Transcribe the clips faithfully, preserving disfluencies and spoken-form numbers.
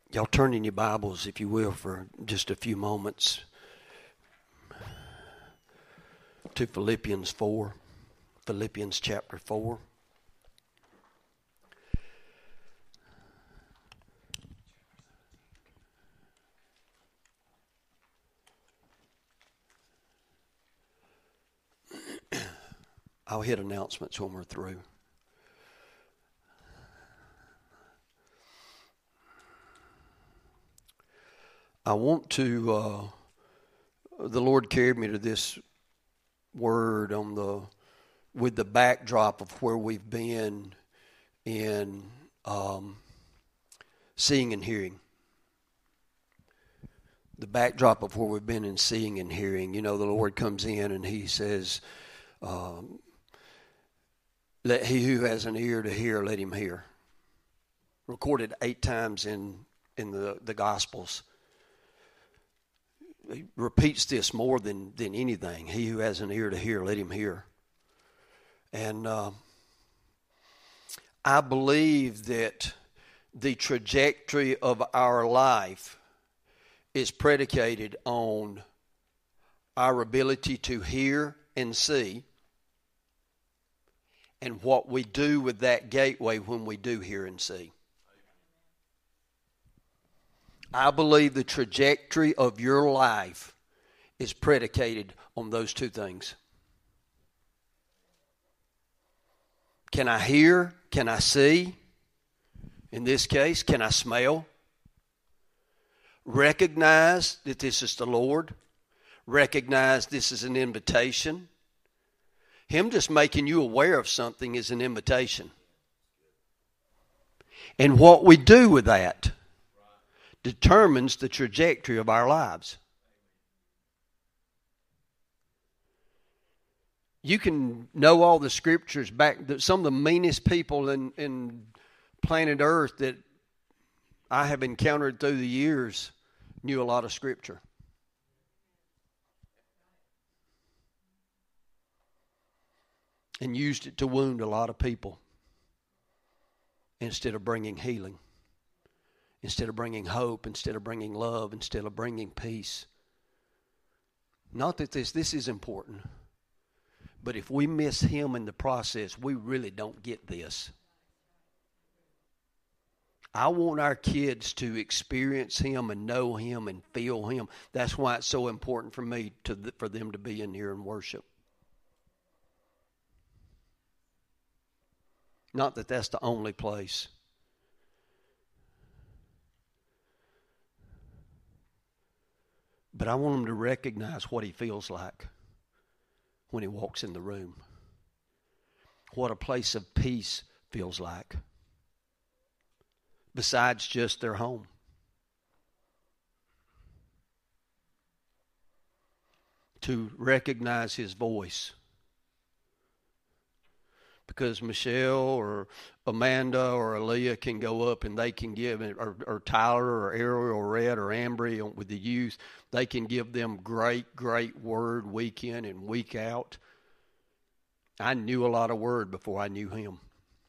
Y'all turn in your Bibles, if you will, for just a few moments to Philippians four, Philippians chapter four. I'll hit announcements when we're through. I want to, uh, the Lord carried me to this word on the, with the backdrop of where we've been in um, seeing and hearing. The backdrop of where we've been in seeing and hearing. You know, the Lord comes in and He says, um, let he who has an ear to hear, let him hear. Recorded eight times in, in the, the Gospels. He repeats this more than, than anything. He who has an ear to hear, let him hear. And uh, I believe that the trajectory of our life is predicated on our ability to hear and see, and what we do with that gateway when we do hear and see. I believe the trajectory of your life is predicated on those two things. Can I hear? Can I see? In this case, can I smell? Recognize that this is the Lord. Recognize this is an invitation. Him just making you aware of something is an invitation. And what we do with that determines the trajectory of our lives. You can know all the scriptures back. Some of the meanest people in, in planet Earth that I have encountered through the years knew a lot of scripture. And used it to wound a lot of people instead of bringing healing. Instead of bringing hope, instead of bringing love, instead of bringing peace. Not that this, this is important, but if we miss Him in the process, we really don't get this. I want our kids to experience Him and know Him and feel Him. That's why it's so important for me to for them to be in here and worship. Not that that's the only place. But I want them to recognize what He feels like when He walks in the room. What a place of peace feels like. Besides just their home. To recognize His voice. Because Michelle or Amanda or Aaliyah can go up and they can give, or, or Tyler or Ariel or Red or Ambry with the youth, they can give them great, great word week in and week out. I knew a lot of word before I knew Him.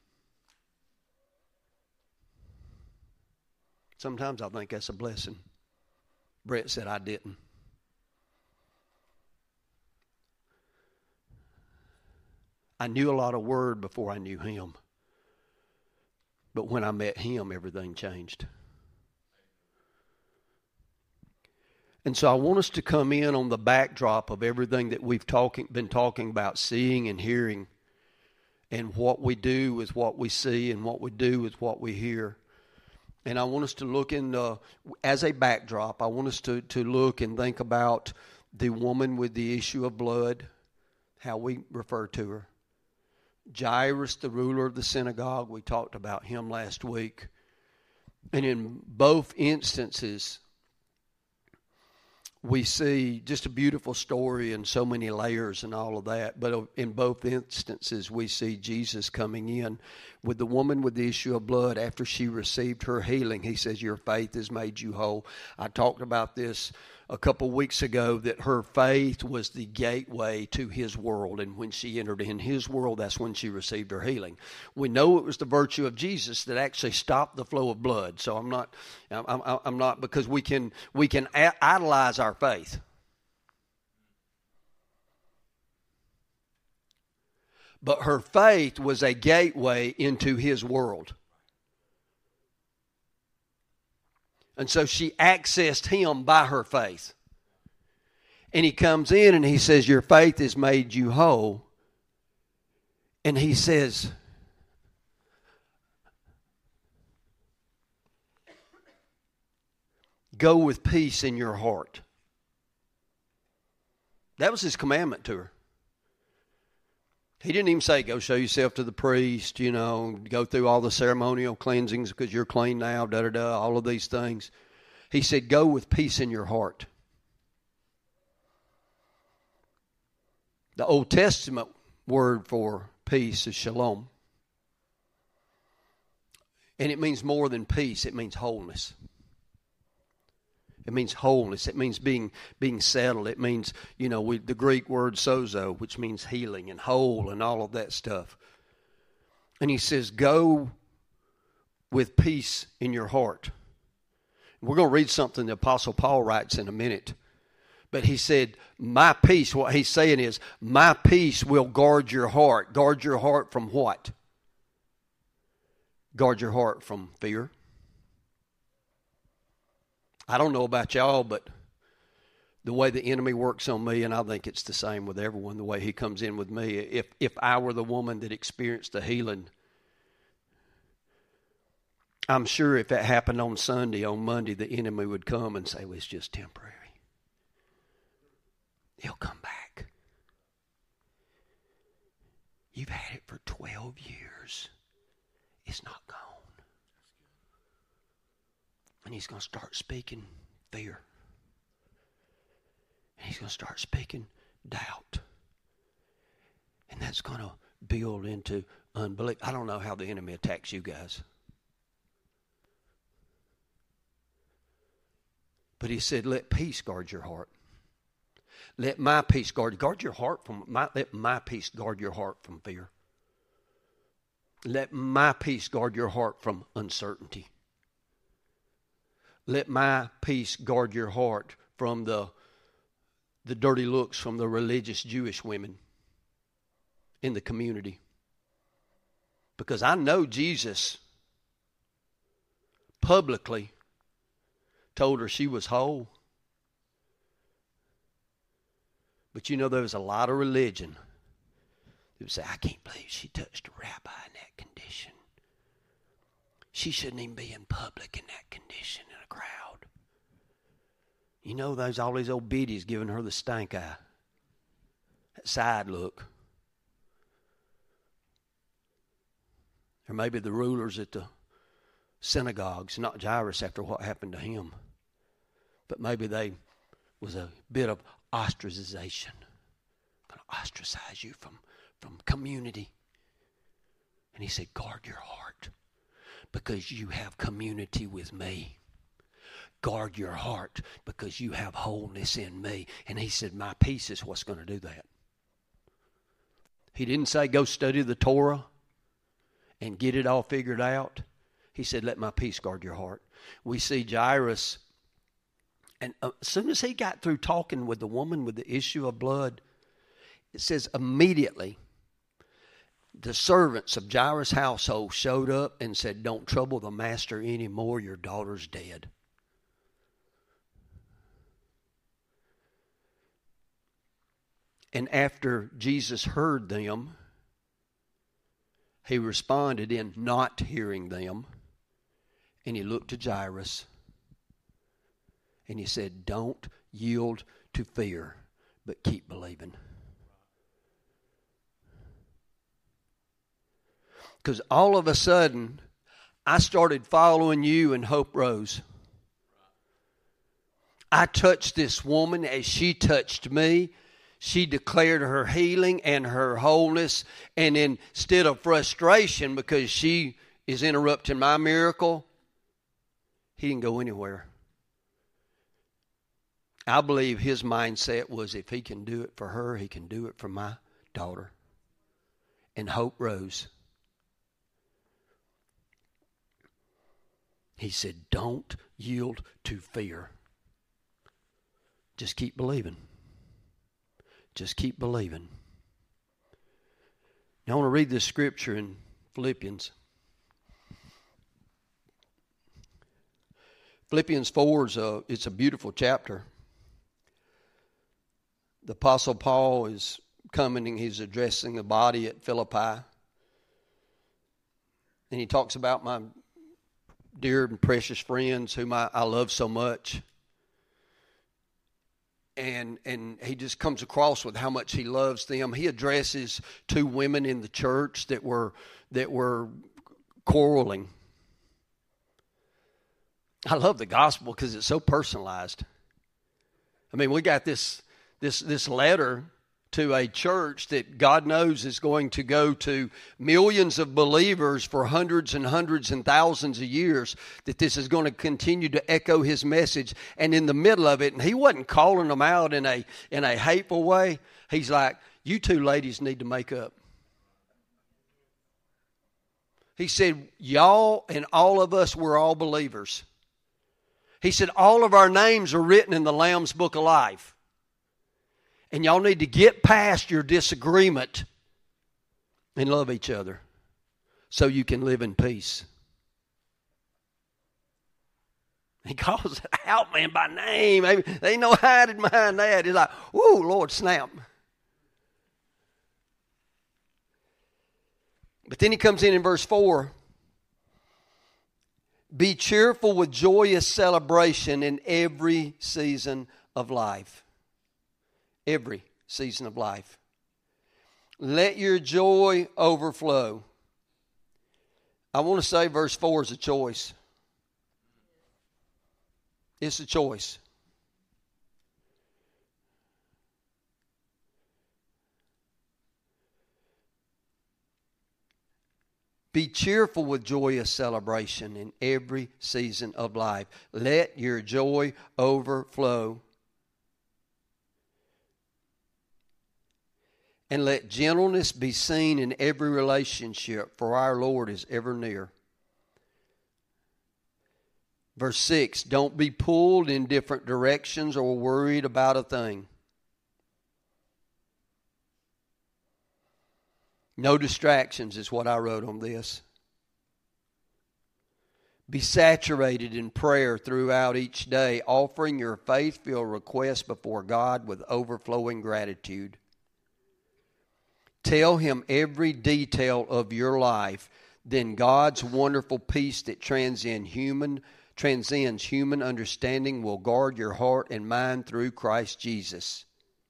Sometimes I think that's a blessing. Brett said I didn't. I knew a lot of word before I knew Him. But when I met Him, everything changed. And so I want us to come in on the backdrop of everything that we've talking, been talking about, seeing and hearing, and what we do with what we see and what we do with what we hear. And I want us to look in, uh, as a backdrop, I want us to, to look and think about the woman with the issue of blood, how we refer to her. Jairus, the ruler of the synagogue, we talked about him last week. And in both instances, we see just a beautiful story and so many layers and all of that. But in both instances, we see Jesus coming in with the woman with the issue of blood after she received her healing. He says, your faith has made you whole. I talked about this a couple weeks ago that her faith was the gateway to his world, and when she entered in his world, that's when she received her healing. We know it was the virtue of Jesus that actually stopped the flow of blood. So I'm not, I'm, I'm not because we can we can idolize our faith. But her faith was a gateway into his world. And so she accessed him by her faith. And he comes in and he says, your faith has made you whole. And he says, go with peace in your heart. That was his commandment to her. He didn't even say, go show yourself to the priest, you know, go through all the ceremonial cleansings because you're clean now, da-da-da, all of these things. He said, go with peace in your heart. The Old Testament word for peace is shalom. And it means more than peace. It means wholeness. It means wholeness. It means being being settled. It means, you know, we, the Greek word sozo, which means healing and whole and all of that stuff. And he says, go with peace in your heart. We're going to read something the Apostle Paul writes in a minute. But he said, my peace, what he's saying is, my peace will guard your heart. Guard your heart from what? Guard your heart from fear. I don't know about y'all, but the way the enemy works on me, and I think it's the same with everyone, the way he comes in with me. If if I were the woman that experienced the healing, I'm sure if that happened on Sunday, on Monday, the enemy would come and say, well, it's just temporary. He'll come back. You've had it for twelve years. It's not gone. And he's going to start speaking fear. And he's going to start speaking doubt. And that's going to build into unbelief. I don't know how the enemy attacks you guys. But he said, let peace guard your heart. Let my peace guard, guard your heart from, my, let my peace guard your heart from fear. Let my peace guard your heart from uncertainty. Let my peace guard your heart from the, the dirty looks from the religious Jewish women in the community. Because I know Jesus publicly told her she was whole. But you know, there was a lot of religion that would say, I can't believe she touched a rabbi in that condition. She shouldn't even be in public in that condition in a crowd. You know, there's all these old biddies giving her the stank eye. That side look. Or maybe the rulers at the synagogues, not Jairus after what happened to him. But maybe they was a bit of ostracization. Going to ostracize you from, from community. And he said, guard your heart. Because you have community with me. Guard your heart because you have wholeness in me. And he said, my peace is what's going to do that. He didn't say go study the Torah and get it all figured out. He said, let my peace guard your heart. We see Jairus, and as soon as he got through talking with the woman with the issue of blood, it says immediately, the servants of Jairus' household showed up and said, don't trouble the master anymore, your daughter's dead. And after Jesus heard them, he responded in not hearing them, and he looked to Jairus, and he said, don't yield to fear, but keep believing. Because all of a sudden, I started following you and hope rose. I touched this woman as she touched me. She declared her healing and her wholeness. And instead of frustration because she is interrupting my miracle, he didn't go anywhere. I believe his mindset was, if he can do it for her, he can do it for my daughter. And hope rose. He said, don't yield to fear. Just keep believing. Just keep believing. Now I want to read this scripture in Philippians. Philippians four is a, it's a beautiful chapter. The Apostle Paul is coming and he's addressing the body at Philippi. And he talks about my dear and precious friends whom I, I love so much. And and he just comes across with how much he loves them. He addresses two women in the church that were that were quarreling. I love the gospel because it's so personalized. I mean, we got this this this letter to a church that God knows is going to go to millions of believers for hundreds and hundreds and thousands of years, that this is going to continue to echo his message. And in the middle of it, and he wasn't calling them out in a in a hateful way. He's like, you two ladies need to make up. He said, y'all and all of us, we're all believers. He said, all of our names are written in the Lamb's Book of Life. And y'all need to get past your disagreement and love each other so you can live in peace. He calls it out, man, by name. They ain't no hiding behind that. It's like, whoo, Lord, snap. But then he comes in in verse four. Be cheerful with joyous celebration in every season of life. Every season of life. Let your joy overflow. I want to say verse four is a choice. It's a choice. Be cheerful with joyous celebration in every season of life. Let your joy overflow. And let gentleness be seen in every relationship, for our Lord is ever near. Verse six, don't be pulled in different directions or worried about a thing. No distractions is what I wrote on this. Be saturated in prayer throughout each day, offering your faith-filled requests before God with overflowing gratitude. Tell him every detail of your life. Then God's wonderful peace that transcends human, transcends human understanding will guard your heart and mind through Christ Jesus.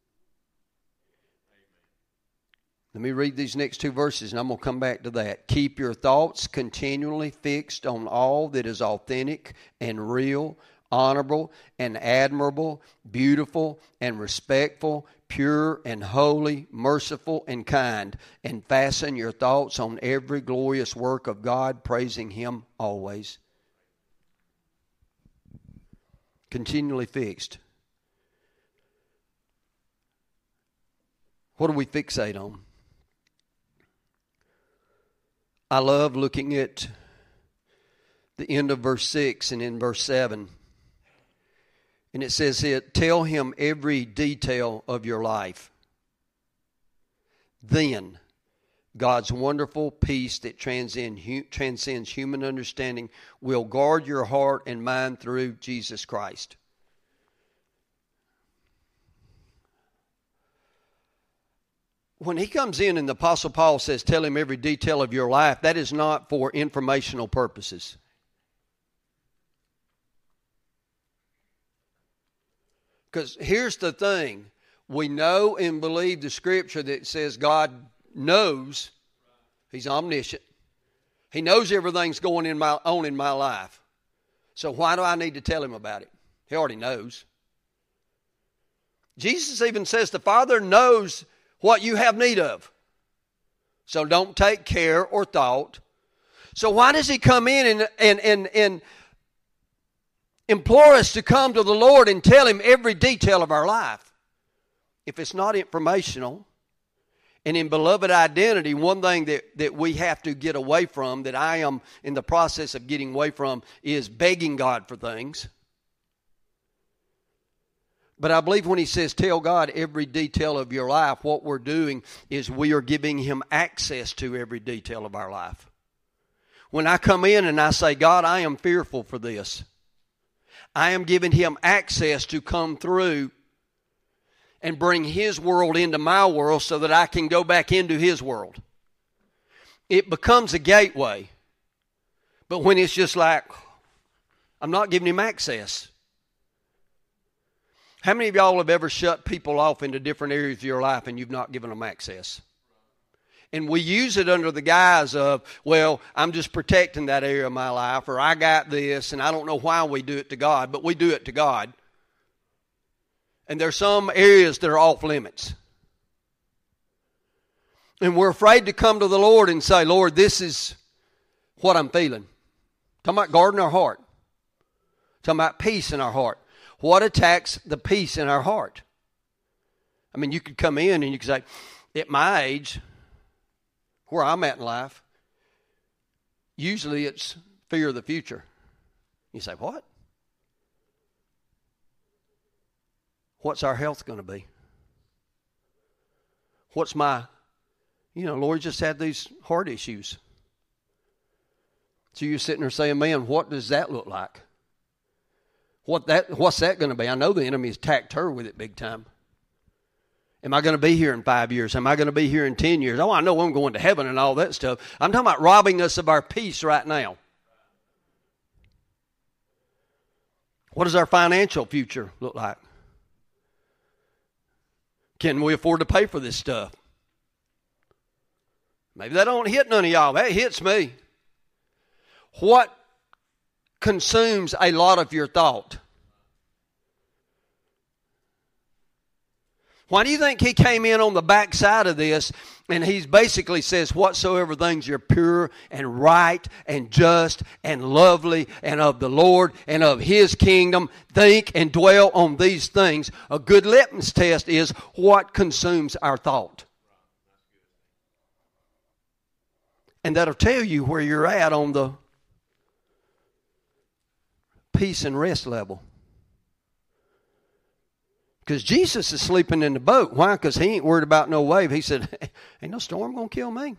Let me read these next two verses and I'm going to come back to that. Keep your thoughts continually fixed on all that is authentic and real, honorable and admirable, beautiful and respectful, pure and holy, merciful and kind, and fasten your thoughts on every glorious work of God, praising him always. Continually fixed. What do we fixate on? I love looking at the end of verse six and in verse seven. And it says here, tell him every detail of your life. Then God's wonderful peace that transcend, transcends human understanding will guard your heart and mind through Jesus Christ. When he comes in and the Apostle Paul says, tell him every detail of your life, that is not for informational purposes. Because here's the thing. We know and believe the scripture that says God knows. He's omniscient. He knows everything's going in my, on in my life. So why do I need to tell him about it? He already knows. Jesus even says the Father knows what you have need of. So don't take care or thought. So why does he come in and and and, and implore us to come to the Lord and tell Him every detail of our life. If it's not informational, and in beloved identity, one thing that, that we have to get away from, that I am in the process of getting away from, is begging God for things. But I believe when He says, tell God every detail of your life, what we're doing is we are giving Him access to every detail of our life. When I come in and I say, God, I am fearful for this, I am giving Him access to come through and bring His world into my world so that I can go back into His world. It becomes a gateway. But when it's just like, I'm not giving Him access. How many of y'all have ever shut people off into different areas of your life and you've not given them access? And we use it under the guise of, well, I'm just protecting that area of my life, or I got this, and I don't know why we do it to God, but we do it to God. And there's some areas that are off limits. And we're afraid to come to the Lord and say, Lord, this is what I'm feeling. Talking about guarding our heart. Talking about peace in our heart. What attacks the peace in our heart? I mean, you could come in and you could say, at my age, where I'm at in life, usually it's fear of the future. You say, what? What's our health going to be? What's my, you know, Lord just had these heart issues. So you're sitting there saying, man, what does that look like? What that? What's that going to be? I know the enemy has attacked her with it big time. Am I going to be here in five years? Am I going to be here in ten years? Oh, I know I'm going to heaven and all that stuff. I'm talking about robbing us of our peace right now. What does our financial future look like? Can we afford to pay for this stuff? Maybe that don't hit none of y'all. That hits me. What consumes a lot of your thought? Why do you think he came in on the backside of this and he basically says, whatsoever things are pure and right and just and lovely and of the Lord and of His kingdom, think and dwell on these things. A good litmus test is what consumes our thought. And that'll tell you where you're at on the peace and rest level. Because Jesus is sleeping in the boat. Why? Because He ain't worried about no wave. He said, ain't no storm going to kill me.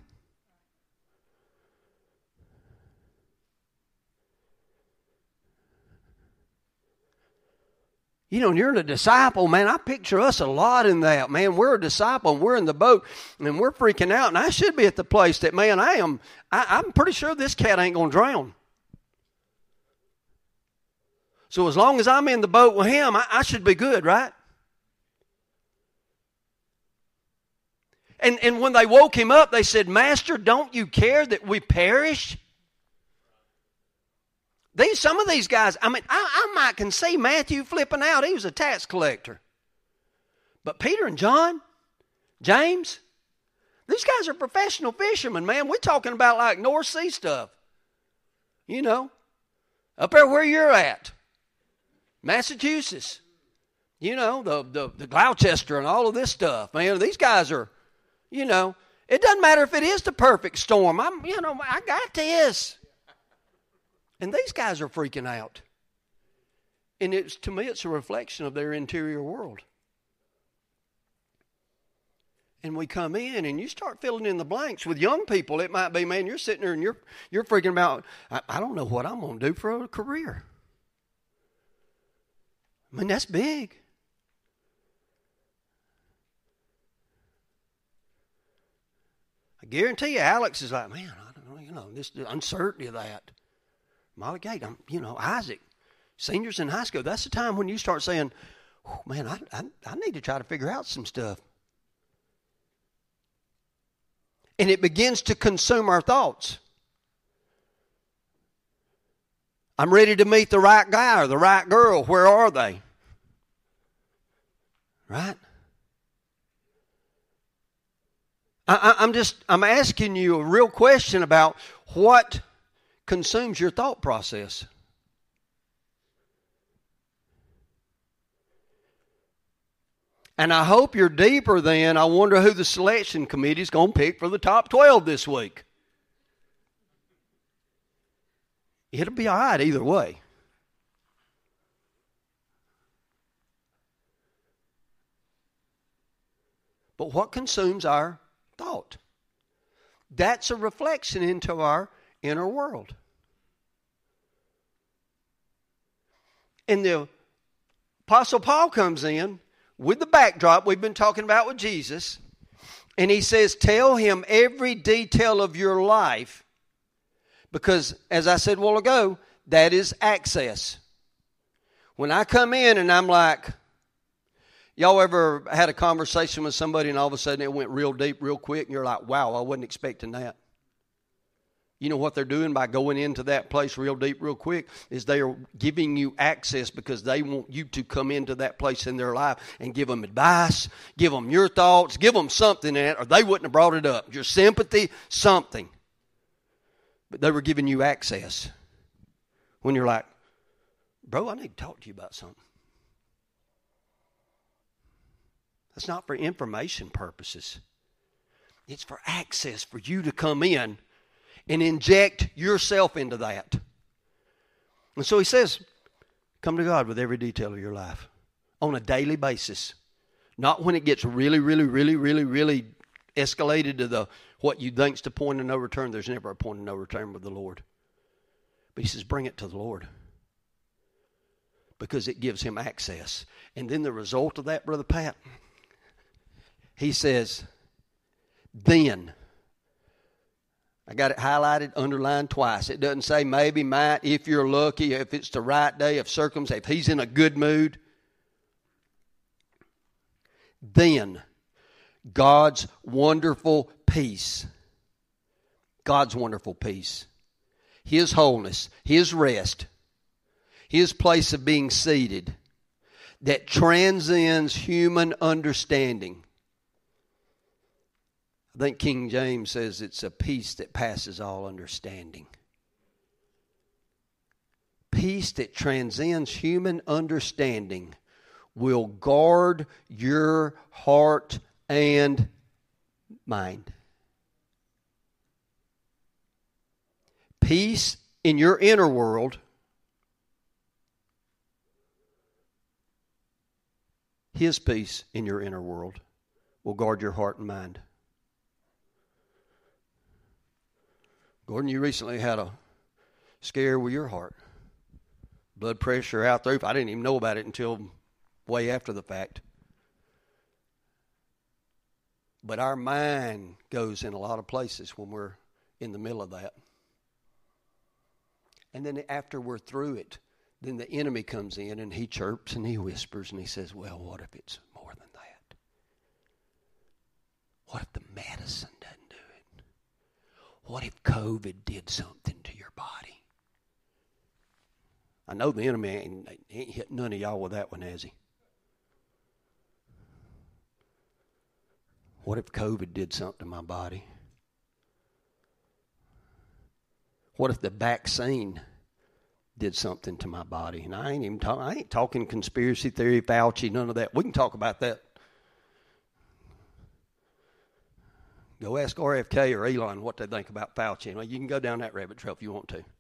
You know, you're a disciple, man. I picture us a lot in that, man. We're a disciple, and we're in the boat, and we're freaking out. And I should be at the place that, man, I am, I, I'm pretty sure this cat ain't going to drown. So as long as I'm in the boat with him, I, I should be good, right? And, and when they woke him up, they said, Master, don't you care that we perish? These, some of these guys, I mean, I, I might can see Matthew flipping out. He was a tax collector. But Peter and John, James, these guys are professional fishermen, man. We're talking about like North Sea stuff. You know, up there where you're at. Massachusetts. You know, the, the, the Gloucester and all of this stuff. Man, these guys are, you know, it doesn't matter if it is the perfect storm. I'm, you know, I got this. And these guys are freaking out. And it's, to me, it's a reflection of their interior world. And we come in and you start filling in the blanks. With young people, it might be, man, you're sitting there and you're, you're freaking about, I, I don't know what I'm going to do for a career. I mean, that's big. I guarantee you, Alex is like, man, I don't know, you know, this the uncertainty of that. Molly Gate, I'm, you know, Isaac, seniors in high school. That's the time when you start saying, oh, man, I, I, I need to try to figure out some stuff. And it begins to consume our thoughts. I'm ready to meet the right guy or the right girl. Where are they? Right? I, I'm just, I'm asking you a real question about what consumes your thought process. And I hope you're deeper than, I wonder who the selection committee is going to pick for the top twelve this week. It'll be all right either way. But what consumes our thought? That's a reflection into our inner world. And the Apostle Paul comes in with the backdrop we've been talking about with Jesus, and he says, tell him every detail of your life, because, as I said a while ago, that is access. When I come in and I'm like, y'all ever had a conversation with somebody and all of a sudden it went real deep real quick and you're like, wow, I wasn't expecting that. You know what they're doing by going into that place real deep real quick is they are giving you access because they want you to come into that place in their life and give them advice, give them your thoughts, give them something in it, or they wouldn't have brought it up. Your sympathy, something. But they were giving you access. When you're like, bro, I need to talk to you about something. That's not for information purposes. It's for access, for you to come in and inject yourself into that. And so he says, come to God with every detail of your life on a daily basis. Not when it gets really, really, really, really, really escalated to the what you think's the point of no return. There's never a point of no return with the Lord. But he says, bring it to the Lord. Because it gives him access. And then the result of that, Brother Pat, he says, then. I got it highlighted, underlined twice. It doesn't say maybe, might, if you're lucky, if it's the right day of circumstance, if he's in a good mood. Then, God's wonderful peace. God's wonderful peace. His wholeness, His rest, His place of being seated that transcends human understanding. I think King James says it's a peace that passes all understanding. Peace that transcends human understanding will guard your heart and mind. Peace in your inner world His peace in your inner world will guard your heart and mind. Gordon, you recently had a scare with your heart. Blood pressure out the roof. I didn't even know about it until way after the fact. But our mind goes in a lot of places when we're in the middle of that. And then after we're through it, then the enemy comes in and he chirps and he whispers and he says, well, what if it's more than that? What if the medicine doesn't do it? What if COVID did something to your body? I know the enemy ain't, ain't hit none of y'all with that one, has he? What if COVID did something to my body? What if the vaccine did something to my body? And I ain't even talking, I ain't talking conspiracy theory, Fauci, none of that. We can talk about that. Go ask R F K or Elon what they think about Fauci. Well, you can go down that rabbit trail if you want to.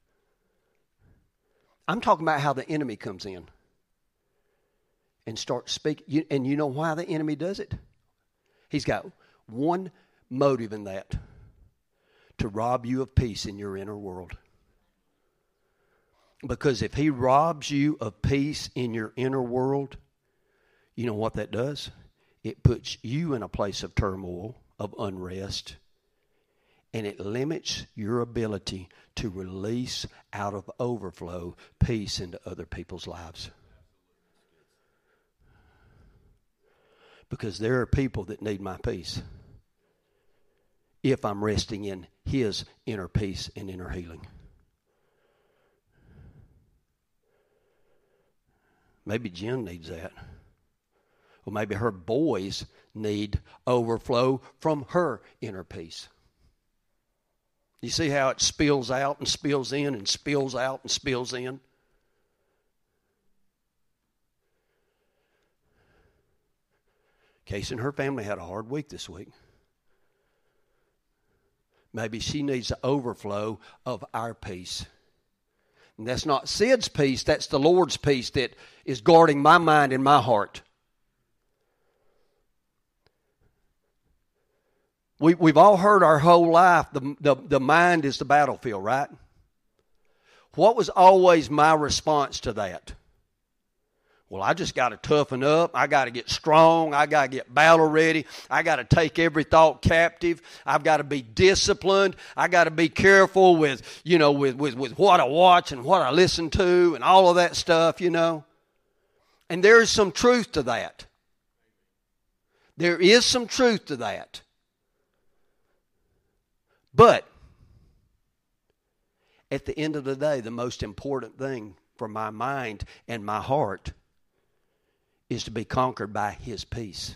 I'm talking about how the enemy comes in and starts speaking. And you know why the enemy does it? He's got one motive in that: to rob you of peace in your inner world. Because if he robs you of peace in your inner world, you know what that does? It puts you in a place of turmoil, of unrest, and it limits your ability to release out of overflow peace into other people's lives. Because there are people that need my peace if I'm resting in His inner peace and inner healing. Maybe Jen needs that. Or maybe her boys need overflow from her inner peace. You see how it spills out and spills in and spills out and spills in? Casey and her family had a hard week this week. Maybe she needs an overflow of our peace. And that's not Sid's peace, that's the Lord's peace that is guarding my mind and my heart. We, we've all heard our whole life, the, the, the mind is the battlefield, right? What was always my response to that? Well, I just got to toughen up. I got to get strong. I got to get battle ready. I got to take every thought captive. I've got to be disciplined. I got to be careful with, you know, with, with, with what I watch and what I listen to and all of that stuff, you know. And there is some truth to that. There is some truth to that. But at the end of the day, the most important thing for my mind and my heart is to be conquered by His peace.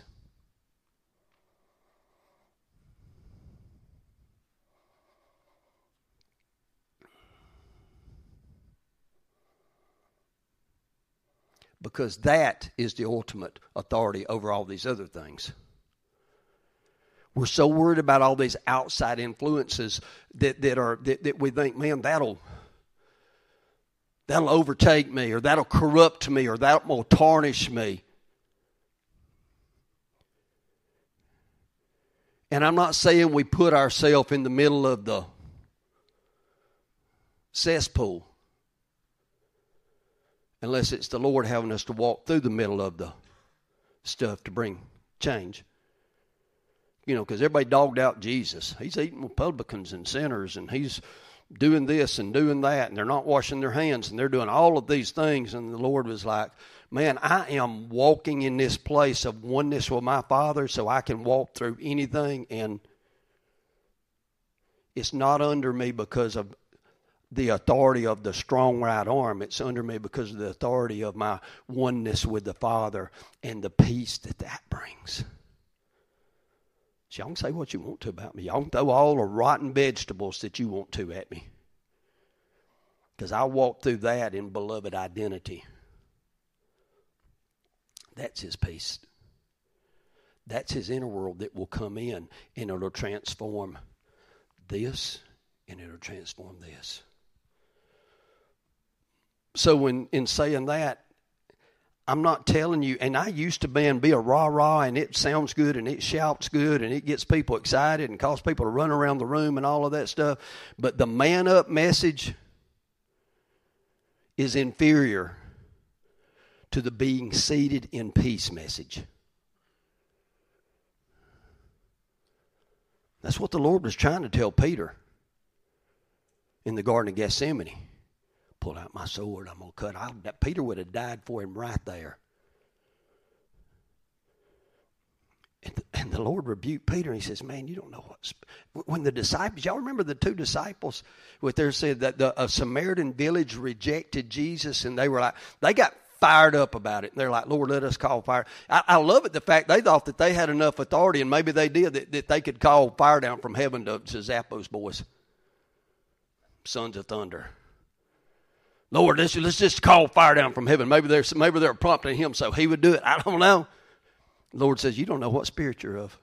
Because that is the ultimate authority over all these other things. We're so worried about all these outside influences that, that are that, that we think, man, that'll that'll overtake me, or that'll corrupt me, or that will tarnish me. And I'm not saying we put ourselves in the middle of the cesspool, unless it's the Lord having us to walk through the middle of the stuff to bring change. You know, because everybody dogged out Jesus. He's eating with publicans and sinners, and he's doing this and doing that, and they're not washing their hands, and they're doing all of these things. And the Lord was like, man, I am walking in this place of oneness with my Father so I can walk through anything, and it's not under me because of the authority of the strong right arm. It's under me because of the authority of my oneness with the Father and the peace that that brings. So y'all can say what you want to about me. Y'all can throw all the rotten vegetables that you want to at me. Because I walk through that in beloved identity. That's His peace. That's His inner world that will come in, and it'll transform this, and it'll transform this. So when in saying that, I'm not telling you, and I used to be and be a rah-rah, and it sounds good, and it shouts good, and it gets people excited, and cause people to run around the room and all of that stuff. But the man-up message is inferior to the being seated in peace message. That's what the Lord was trying to tell Peter in the Garden of Gethsemane. Pull out my sword, I'm going to cut. I'll, Peter would have died for him right there. And the, and the Lord rebuked Peter, and He says, man, you don't know what's... When the disciples, y'all remember the two disciples, what they said that the a Samaritan village rejected Jesus, and they were like, they got fired up about it. And they're like, Lord, let us call fire. I, I love it, the fact they thought that they had enough authority, and maybe they did, that, that they could call fire down from heaven to, to zap those boys. Sons of thunder. Lord, let's, let's just call fire down from heaven. Maybe they're, maybe they're prompting Him so He would do it. I don't know. The Lord says, you don't know what spirit you're of.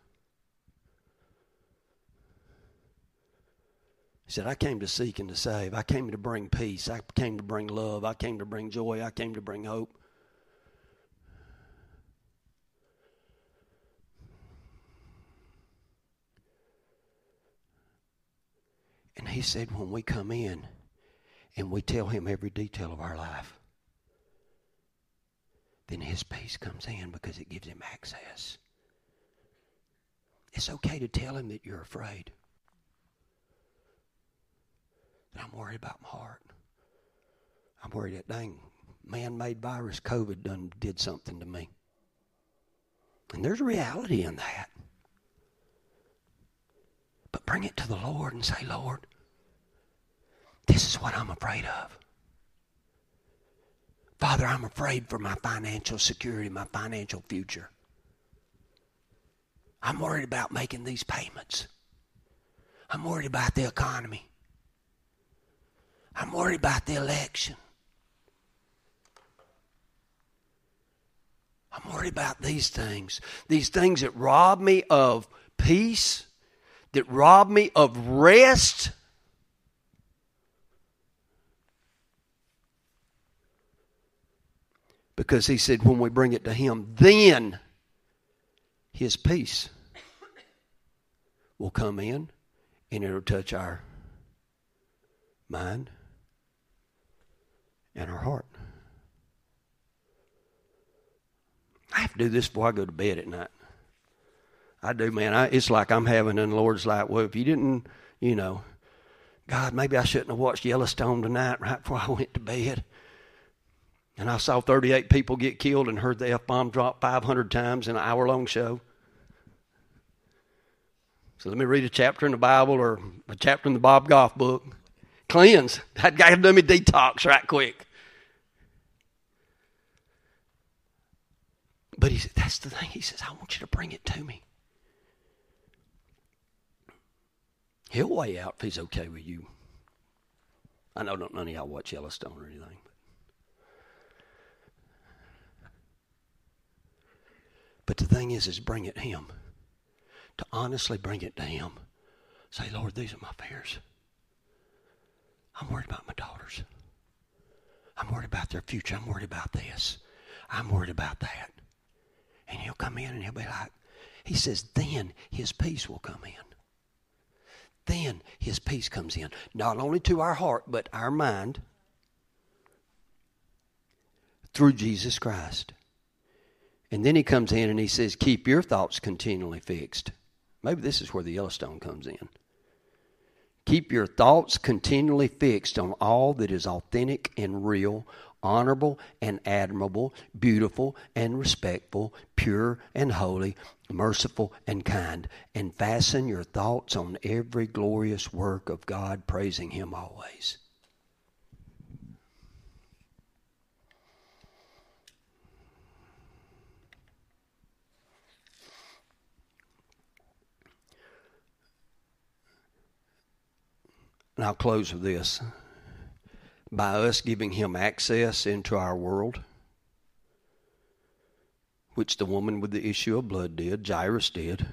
He said, I came to seek and to save. I came to bring peace. I came to bring love. I came to bring joy. I came to bring hope. And He said, when we come in, and we tell Him every detail of our life, then His peace comes in because it gives Him access. It's okay to tell Him that you're afraid. That I'm worried about my heart. I'm worried that dang man-made virus COVID done did something to me. And there's a reality in that. But bring it to the Lord and say, Lord, this is what I'm afraid of. Father, I'm afraid for my financial security, my financial future. I'm worried about making these payments. I'm worried about the economy. I'm worried about the election. I'm worried worried about these things. These things that rob me of peace, that rob me of rest. Because he said when we bring it to him, then his peace will come in and it'll touch our mind and our heart. I have to do this before I go to bed at night. I do, man. I, it's like I'm having, and the Lord's like, well, if you didn't, you know, God, maybe I shouldn't have watched Yellowstone tonight right before I went to bed. And I saw thirty-eight people get killed and heard the F-bomb drop five hundred times in an hour-long show. So let me read a chapter in the Bible or a chapter in the Bob Goff book. Cleanse. That guy had done me detox right quick. But he said, that's the thing. He says, I want you to bring it to me. He'll weigh out if he's okay with you. I know none of y'all watch Yellowstone or anything. But the thing is, is bring it to him. To honestly bring it to him. Say, Lord, these are my fears. I'm worried about my daughters. I'm worried about their future. I'm worried about this. I'm worried about that. And he'll come in and he'll be like, he says, then his peace will come in. Then his peace comes in. Not only to our heart, but our mind. Through Jesus Christ. And then he comes in and he says, keep your thoughts continually fixed. Maybe this is where the Yellowstone comes in. Keep your thoughts continually fixed on all that is authentic and real, honorable and admirable, beautiful and respectful, pure and holy, merciful and kind. And fasten your thoughts on every glorious work of God, praising him always. And I'll close with this. By us giving him access into our world, which the woman with the issue of blood did, Jairus did,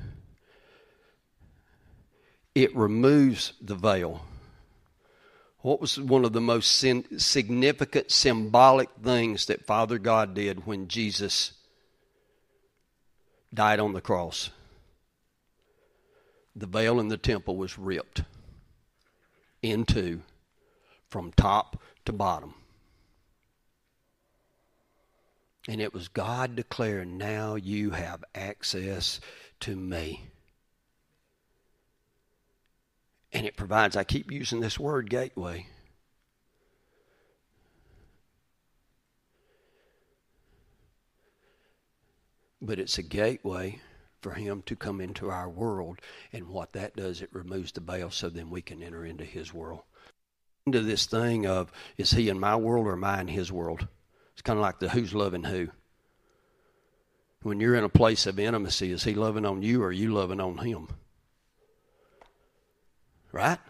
it removes the veil. What was one of the most significant symbolic things that Father God did when Jesus died on the cross? The veil in the temple was ripped into from top to bottom. And it was God declaring, now you have access to me. And it provides, I keep using this word, gateway. But it's a gateway for him to come into our world. And what that does, it removes the veil so then we can enter into his world. Into this thing of, is he in my world or am I in his world? It's kind of like the who's loving who. When you're in a place of intimacy, is he loving on you or are you loving on him? Right?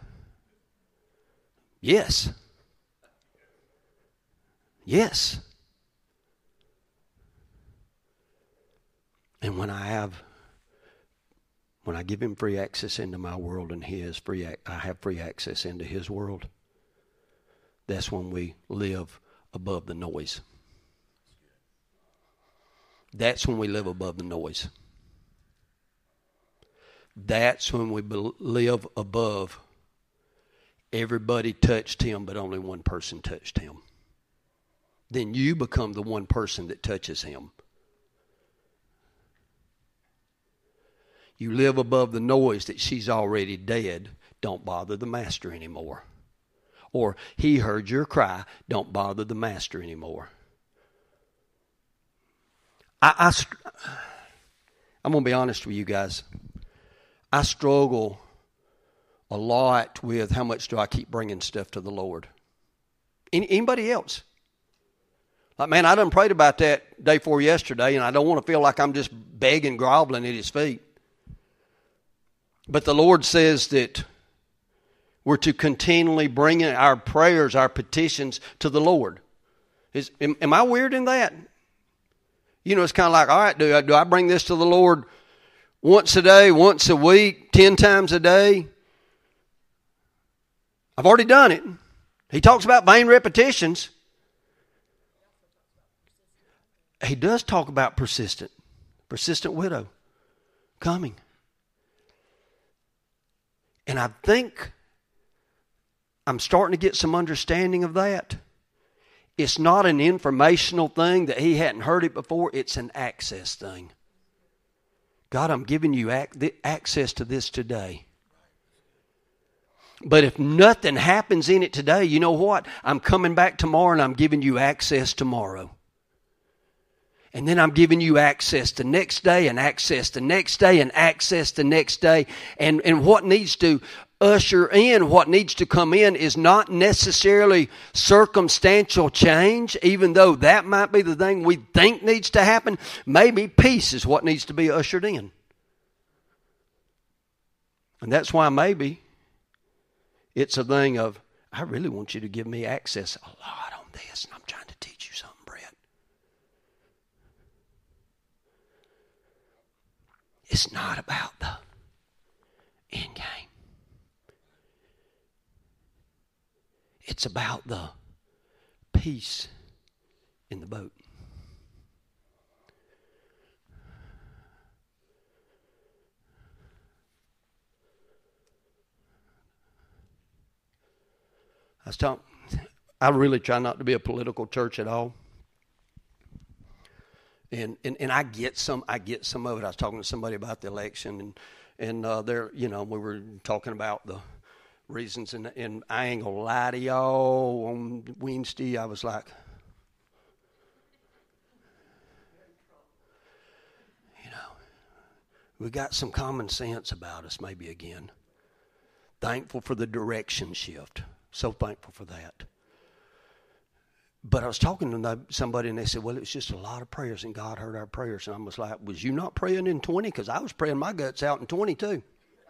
Yes. Yes. And when I have, when I give him free access into my world and his free, I have free access into his world, that's when we live above the noise. That's when we live above the noise. That's when we be- live above everybody touched him, but only one person touched him. Then you become the one person that touches him. You live above the noise that she's already dead. Don't bother the master anymore. Or he heard your cry. Don't bother the master anymore. I, I, I'm going to be honest with you guys. I struggle a lot with how much do I keep bringing stuff to the Lord. Any, anybody else? Like, man, I done prayed about that day before yesterday, and I don't want to feel like I'm just begging, groveling at his feet. But the Lord says that we're to continually bring in our prayers, our petitions to the Lord. Is, am, am I weird in that? You know, it's kind of like, all right, do I, do I bring this to the Lord once a day, once a week, ten times a day? I've already done it. He talks about vain repetitions. He does talk about persistent, persistent widow coming. And I think I'm starting to get some understanding of that. It's not an informational thing that he hadn't heard it before. It's an access thing. God, I'm giving you ac- access to this today. But if nothing happens in it today, you know what? I'm coming back tomorrow and I'm giving you access tomorrow. And then I'm giving you access the next day and access the next day and access the next day. And, and what needs to usher in, what needs to come in is not necessarily circumstantial change, even though that might be the thing we think needs to happen. Maybe peace is what needs to be ushered in. And that's why maybe it's a thing of, I really want you to give me access a lot on this, and I'm trying to teach you something, Brett. It's not about the end game. It's about the peace in the boat. I was talking, I really try not to be a political church at all. And, and and I get some I get some of it. I was talking to somebody about the election, and and uh, there, you know, we were talking about the reasons, and and I ain't gonna lie to y'all. On Wednesday, I was like, you know, we got some common sense about us, maybe again. Thankful for the direction shift. So thankful for that. But I was talking to somebody, and they said, well, it was just a lot of prayers, and God heard our prayers. And I was like, was you not praying in twenty? Because I was praying my guts out in twenty-two.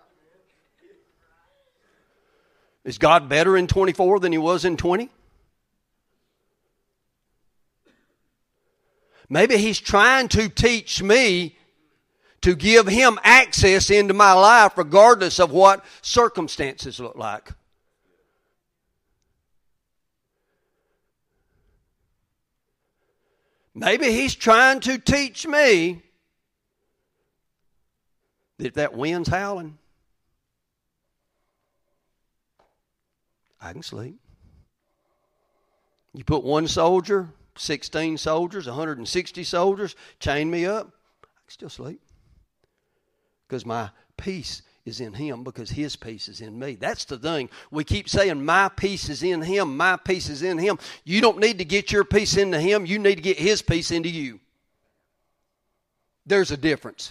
Is God better in twenty-four than he was in twenty? Maybe he's trying to teach me to give him access into my life regardless of what circumstances look like. Maybe he's trying to teach me that if that wind's howling, I can sleep. You put one soldier, sixteen soldiers, one hundred sixty soldiers, chain me up, I can still sleep. Because my peace is in him, because his peace is in me. That's the thing. We keep saying, my peace is in him, my peace is in him. You don't need to get your peace into him. You need to get his peace into you. There's a difference.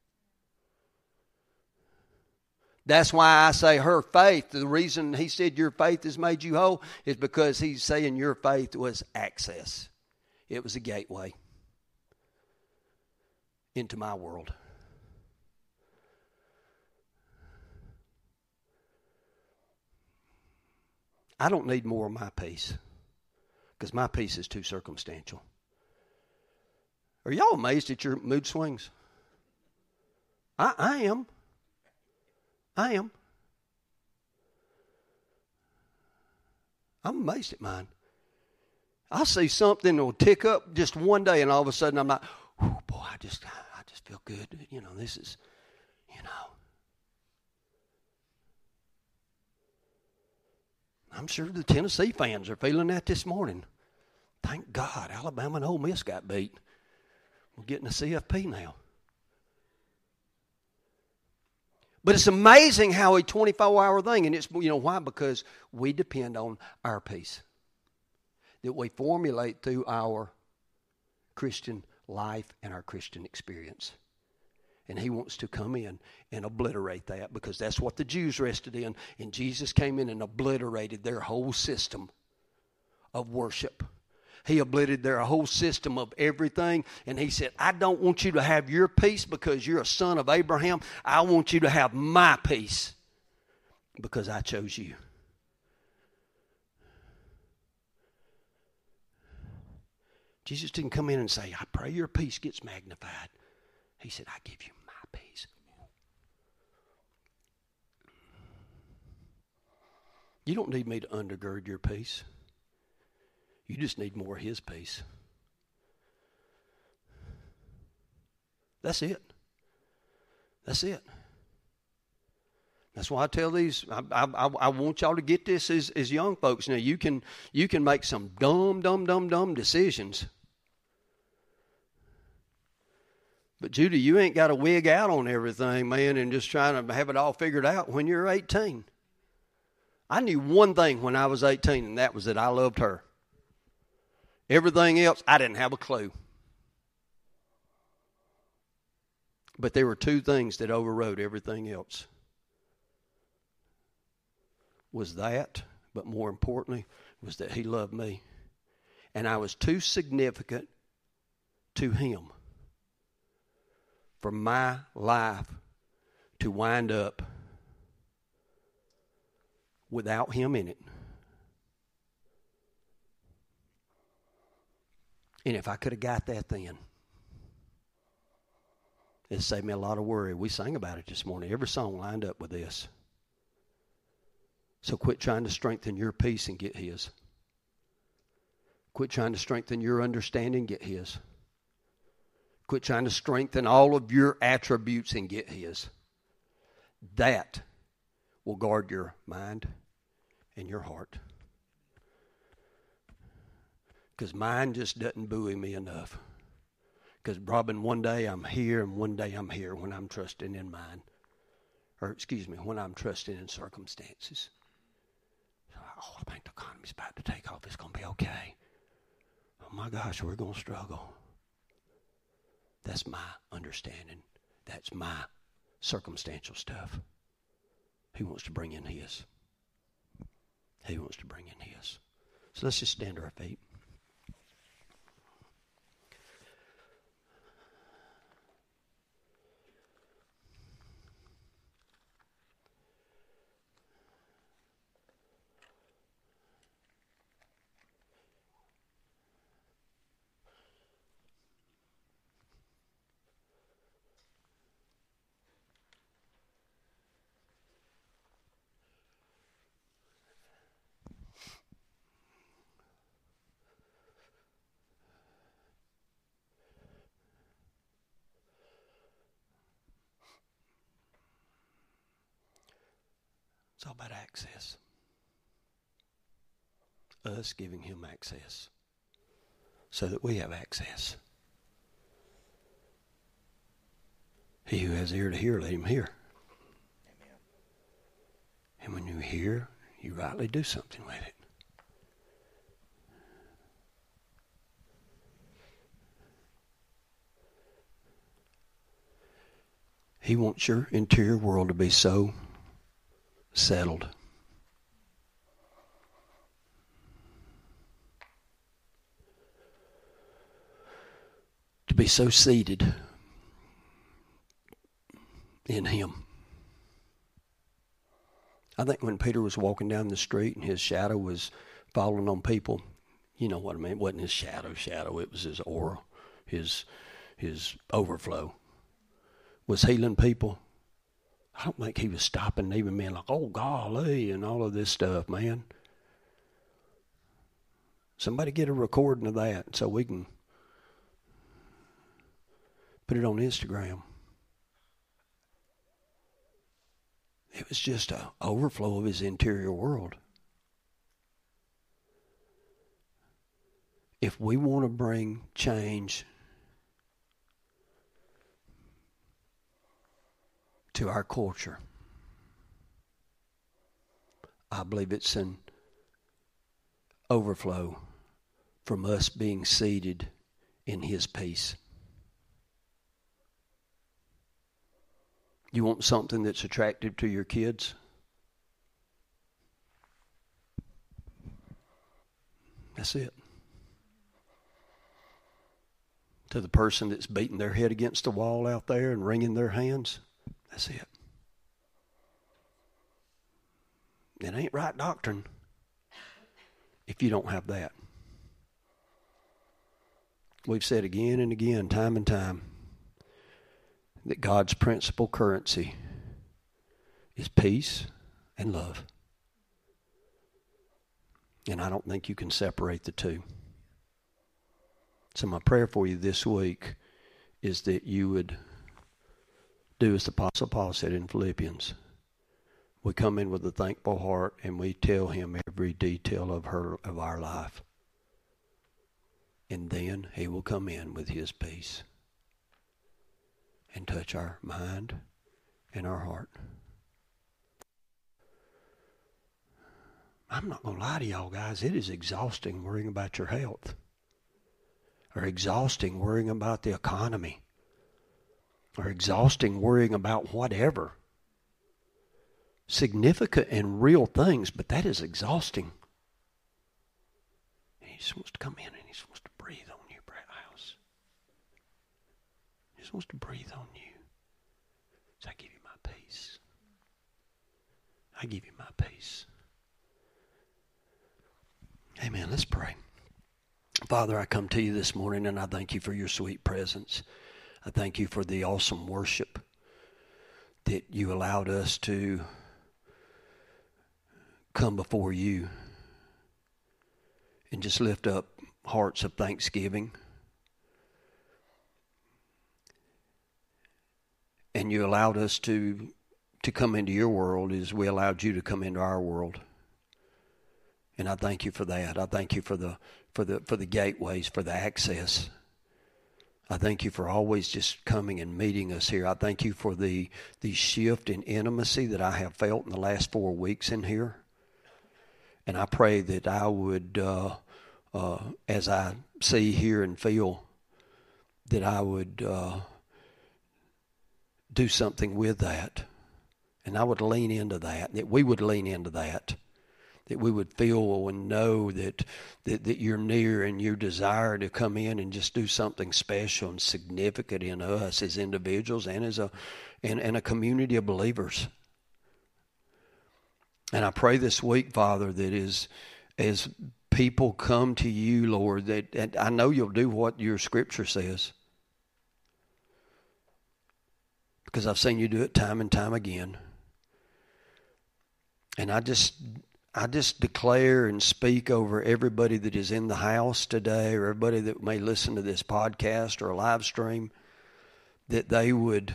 That's why I say her faith, the reason he said your faith has made you whole, is because he's saying your faith was access. It was a gateway into my world. I don't need more of my peace, because my peace is too circumstantial. Are y'all amazed at your mood swings? I, I am. I am. I'm amazed at mine. I see something that will tick up just one day, and all of a sudden I'm like, oh boy, I just, I just feel good. You know, this is, you know. I'm sure the Tennessee fans are feeling that this morning. Thank God Alabama and Ole Miss got beat. We're getting a C F P now. But it's amazing how a twenty-four hour thing, and it's, you know why? Because we depend on our peace that we formulate through our Christian life and our Christian experience. And he wants to come in and obliterate that, because that's what the Jews rested in. And Jesus came in and obliterated their whole system of worship. He obliterated their whole system of everything. And he said, I don't want you to have your peace because you're a son of Abraham. I want you to have my peace because I chose you. Jesus didn't come in and say, I pray your peace gets magnified. He said, I give you my peace. You don't need me to undergird your peace. You just need more of his peace. That's it. That's it. That's why I tell these, I, I, I want y'all to get this as, as young folks. Now, you can, you can make some dumb, dumb, dumb, dumb decisions. But, Judy, you ain't got to wig out on everything, man, and just trying to have it all figured out when you're eighteen. I knew one thing when I was eighteen, and that was that I loved her. Everything else, I didn't have a clue. But there were two things that overrode everything else. Was that, but more importantly, was that he loved me. And I was too significant to him for my life to wind up without him in it. And if I could have got that then, it saved me a lot of worry. We sang about it this morning. Every song lined up with this. So quit trying to strengthen your peace and get his. Quit trying to strengthen your understanding, get his. Quit trying to strengthen all of your attributes and get his. That will guard your mind and your heart. Because mine just doesn't buoy me enough. Because, Robin, one day I'm here and one day I'm here when I'm trusting in mine. Or, excuse me, when I'm trusting in circumstances. Oh, I think the economy's about to take off. It's going to be okay. Oh, my gosh, we're going to struggle. That's my understanding. That's my circumstantial stuff. He wants to bring in his. He wants to bring in his. So let's just stand to our feet. It's all about access. Us giving him access so that we have access. He who has ear to hear, let him hear. Amen. And when you hear, you rightly do something with it. He wants your interior world to be so settled. To be so seated in him. I think when Peter was walking down the street and his shadow was falling on people, you know what I mean? It wasn't his shadow, shadow. It was his aura, his, his overflow. Was healing people. I don't think he was stopping and even being like, oh, golly, and all of this stuff, man. Somebody get a recording of that so we can put it on Instagram. It was just an overflow of his interior world. If we want to bring change to our culture, I believe it's an overflow from us being seated in his peace. You want something that's attractive to your kids? That's it. To the person that's beating their head against the wall out there and wringing their hands? That's it. It ain't right doctrine if you don't have that. we've said again and again, time and time, that God's principal currency is peace and love. And I don't think you can separate the two. So my prayer for you this week is that you would do as the Apostle Paul said in Philippians. We come in with a thankful heart and we tell him every detail of her of our life. And then he will come in with his peace and touch our mind and our heart. I'm not going to lie to y'all guys, it is exhausting worrying about your health. Or exhausting worrying about the economy. Or exhausting worrying about whatever. Significant and real things, but that is exhausting. And he just wants to come in and he just wants to breathe on you, Brett House. He just wants to breathe on you. So I give you my peace. I give you my peace. Amen. Let's pray. Father, I come to you this morning and I thank you for your sweet presence. I thank you for the awesome worship that you allowed us to come before you and just lift up hearts of thanksgiving. And you allowed us to to come into your world as we allowed you to come into our world. And I thank you for that. I thank you for the for the for the gateways, for the access. I thank you for always just coming and meeting us here. I thank you for the the shift in intimacy that I have felt in the last four weeks in here. And I pray that I would, uh, uh, as I see, hear, and feel, that I would uh, do something with that. And I would lean into that, that we would lean into that. That we would feel and know that, that that you're near and you desire to come in and just do something special and significant in us as individuals and as a and, and a community of believers. And I pray this week, Father, that as, as people come to you, Lord, that and I know you'll do what your scripture says. Because I've seen you do it time and time again. And I just I just declare and speak over everybody that is in the house today or everybody that may listen to this podcast or a live stream, that they would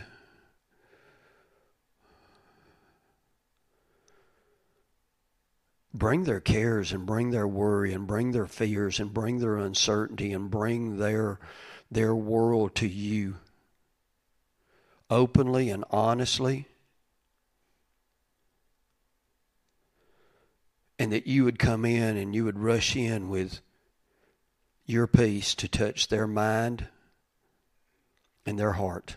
bring their cares and bring their worry and bring their fears and bring their uncertainty and bring their their world to you openly and honestly. And that you would come in and you would rush in with your peace to touch their mind and their heart.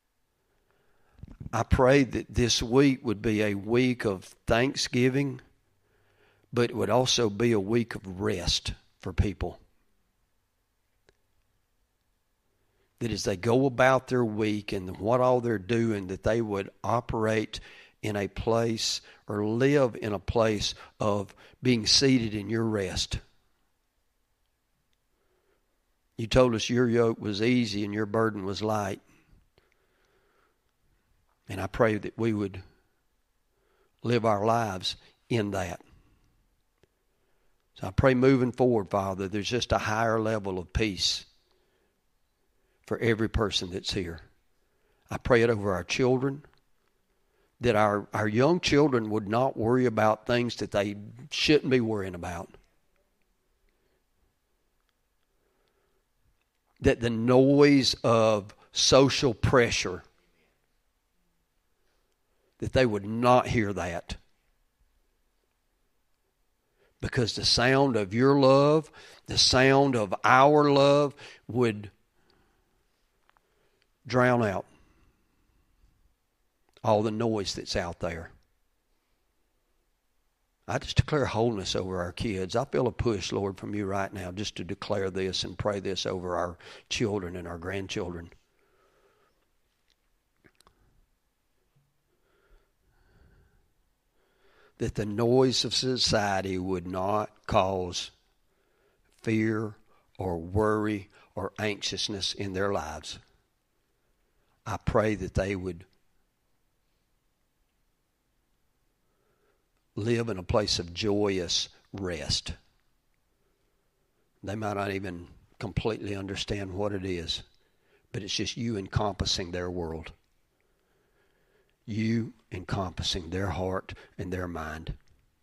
I pray that this week would be a week of thanksgiving, but it would also be a week of rest for people. That as they go about their week and what all they're doing, that they would operate in a place or live in a place of being seated in your rest. You told us your yoke was easy and your burden was light. And I pray that we would live our lives in that. So I pray moving forward, Father, there's just a higher level of peace for every person that's here. I pray it over our children, that our, our young children would not worry about things that they shouldn't be worrying about. That the noise of social pressure, that they would not hear that. Because the sound of your love, the sound of our love would drown out all the noise that's out there. I just declare wholeness over our kids. I feel a push, Lord, from you right now just to declare this and pray this over our children and our grandchildren. That the noise of society would not cause fear or worry or anxiousness in their lives. I pray that they would live in a place of joyous rest. They might not even completely understand what it is, but it's just you encompassing their world. You encompassing their heart and their mind.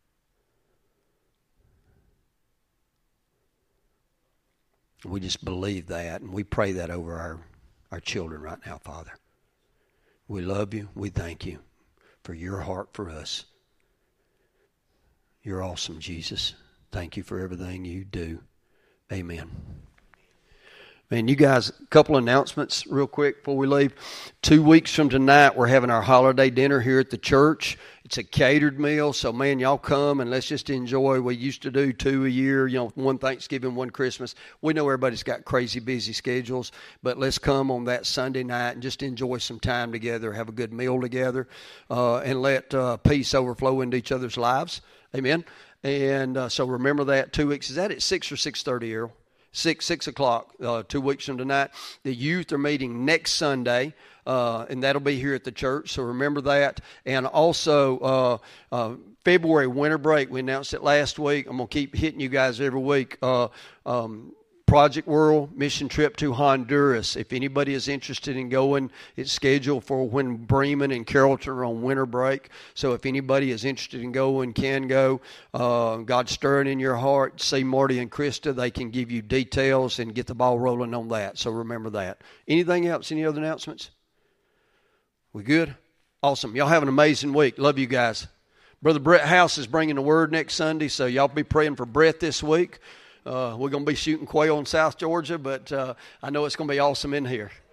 We just believe that, and we pray that over our, our children right now, Father. We love you. We thank you for your heart for us. You're awesome, Jesus. Thank you for everything you do. Amen. Man, you guys, a couple announcements real quick before we leave. Two weeks from tonight, we're having our holiday dinner here at the church. It's a catered meal, so man, y'all come and let's just enjoy. We used to do two a year, you know, one Thanksgiving, one Christmas. We know everybody's got crazy busy schedules, but let's come on that Sunday night and just enjoy some time together, have a good meal together, uh, and let uh, peace overflow into each other's lives. Amen. And uh, so remember that, two weeks. Is that at six or six thirty, Errol? Six, six o'clock, uh, two weeks from tonight. The youth are meeting next Sunday, uh, and that'll be here at the church, so remember that. And also, uh, uh, February winter break, we announced it last week. I'm going to keep hitting you guys every week. Uh, um, Project World mission trip to Honduras. If anybody is interested in going, it's scheduled for when Bremen and Carrollton are on winter break. So if anybody is interested in going, can go. Uh, God's stirring in your heart. See Marty and Krista. They can give you details and get the ball rolling on that. So remember that. Anything else? Any other announcements? We good? Awesome. Y'all have an amazing week. Love you guys. Brother Brett House is bringing the word next Sunday, so y'all be praying for Brett this week. Uh, we're going to be shooting quail in South Georgia, but uh, I know it's going to be awesome in here.